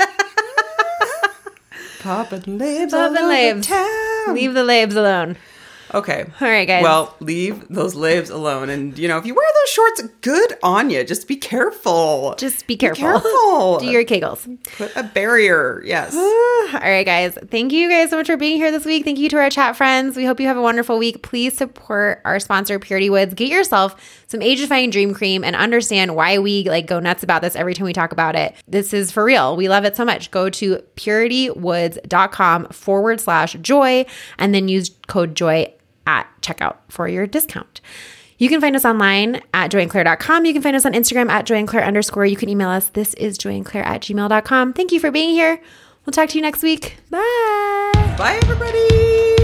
Popping labs all Popping over labs. town. Leave the labs alone. Okay. All right, guys. Well, leave those labs alone. And, you know, if you wear those shorts, good on you. Just be careful. Just be careful. careful. Do your kegels. Put a barrier. Yes. All right, guys. Thank you guys so much for being here this week. Thank you to our chat friends. We hope you have a wonderful week. Please support our sponsor, Purity Woods. Get yourself some age-defying dream cream and understand why we like go nuts about this every time we talk about it. This is for real. We love it so much. Go to puritywoods.com forward slash joy and then use code joy at checkout for your discount. You can find us online at joy and claire dot com. You can find us on Instagram at joy and claire underscore. You can email us. This is joy and claire at gmail dot com. Thank you for being here. We'll talk to you next week. Bye. Bye, everybody.